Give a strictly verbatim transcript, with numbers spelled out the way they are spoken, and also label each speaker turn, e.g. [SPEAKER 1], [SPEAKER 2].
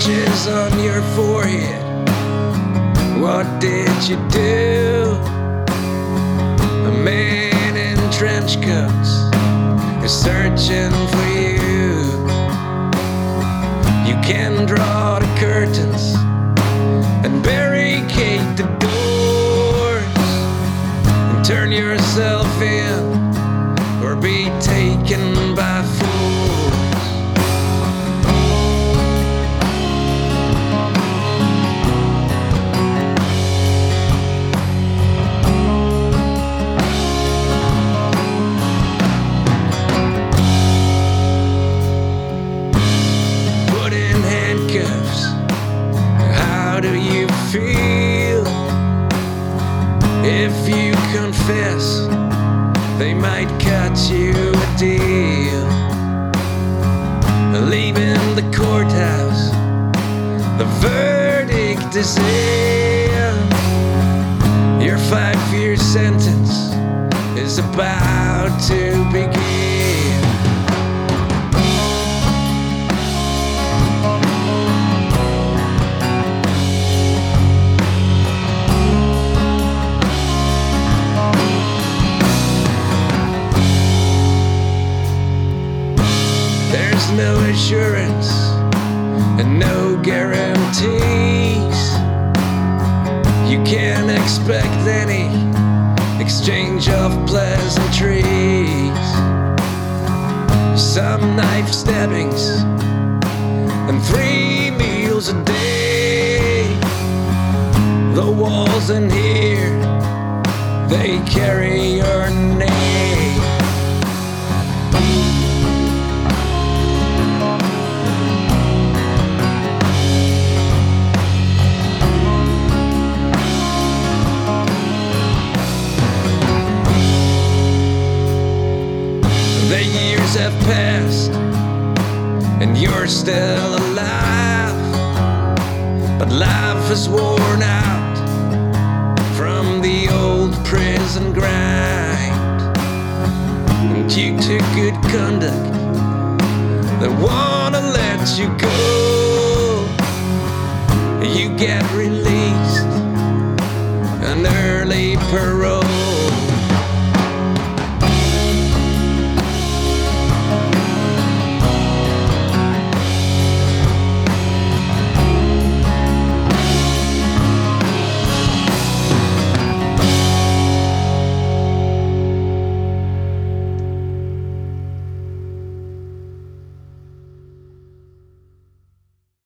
[SPEAKER 1] scratches on your forehead. What did you do? A man in trench coats is searching for you. You can draw the curtains and barricade the doors and turn yourself in or be taken by force. How do you feel? If you confess, they might cut you a deal. Leaving the courthouse, the verdict is in. Your five-year sentence is about to begin. There's no assurance and no guarantees. You can't expect any exchange of pleasantries. Some knife stabbings and three meals a day. The walls in here, they carry your name. The years have passed and you're still alive, but life is worn out from the old prison grind. And due to good conduct, they wanna let you go. You get released